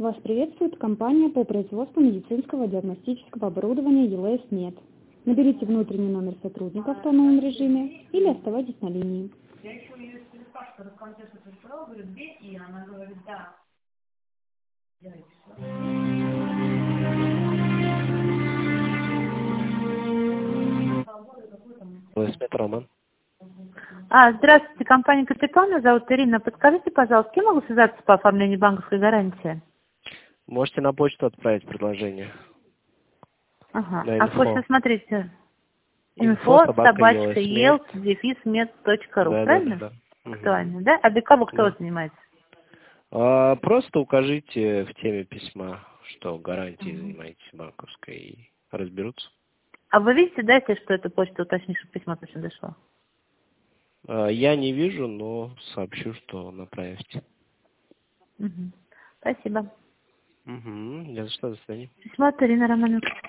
Вас приветствует компания по производству медицинского диагностического оборудования ЕЛС-МЕД. Наберите внутренний номер сотрудника в автономном режиме или оставайтесь на линии. Я еще ее спрашиваю, в конце что-то говорю, где, и она говорит, да. ЕЛС-МЕД, Роман. Здравствуйте, компания «Капитал», меня зовут Ирина. Подскажите, пожалуйста, с кем могу связаться по оформлению банковской гарантии? Можете на почту отправить предложение. Ага. На А инфо. почта, смотрите, info@else-med.ru, правильно? Да. Актуально, да? А для кого кто Да. занимается? Просто укажите в теме письма, что гарантией занимаетесь банковской, и разберутся. А вы видите, да, если что, эта почта уточнит, что письмо точно дошло? Я не вижу, но сообщу, что направите. Спасибо. Не за что, до свидания. Письмо от Ирины Романовны.